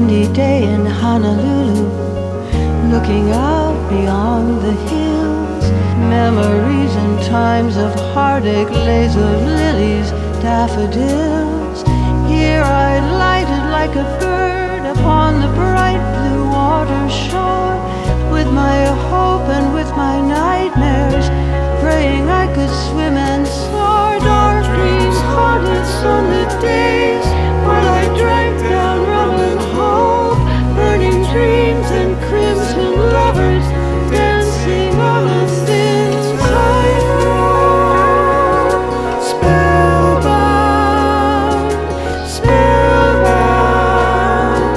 windy day in Honolulu, looking out beyond the hills. Memories and times of heartache, lays of lilies, daffodils. Here I lighted like a bird upon the bright blue water shore, with my hope and with my nightmares, praying I could swim and soar. Dark dreams haunted sunlit days, while I drank down rum and hope, burning dreams and crimson lovers, dancing on a thin tightrope. Spellbound, spellbound,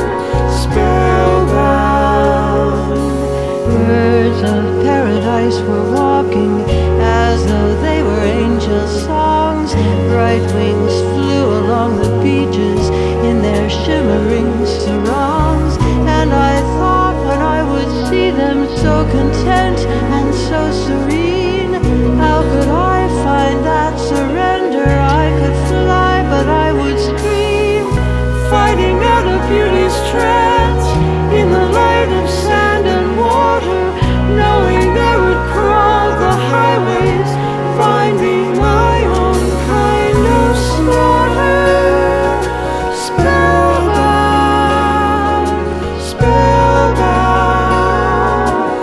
spellbound. Birds of paradise were walking as though they were angel songs. Bright wings flew along the beaches in their shimmering sarongs, and I thought when I would see them so content and so serene, how could I find that surrender? I could fly, but I would scream, fighting out of beauty's trance in the light of sand and water, knowing I would crawl the highways, finding my own kind of slaughter. Spellbound, spellbound,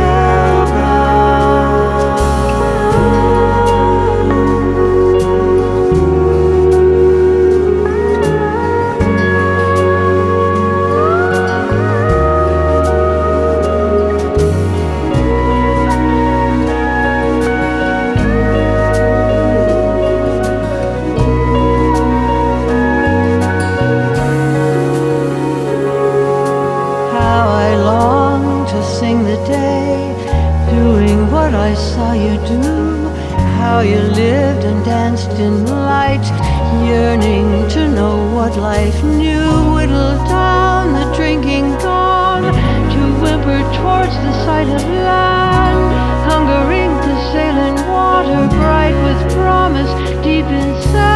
how I long to sing the day, doing what I saw you do, how you lived and danced in light, yearning to know what life knew. Whittle down the drinking dawn to whimper towards the sight of land, hungering to sail in water bright with promise deep inside.